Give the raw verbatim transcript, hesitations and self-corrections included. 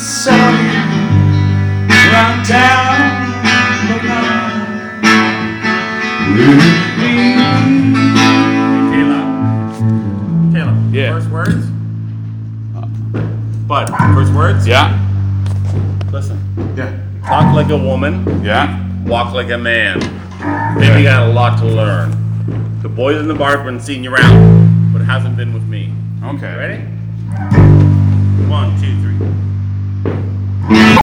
sun run down the line. Kayla. Kayla. Yeah. First words? Bud, first words? Yeah. Listen. Yeah. Talk like a woman. Yeah. Walk like a man. Maybe you got a lot to learn. The boys in the bar have been seeing you around, but it hasn't been with me. Okay. Ready? One, two, three.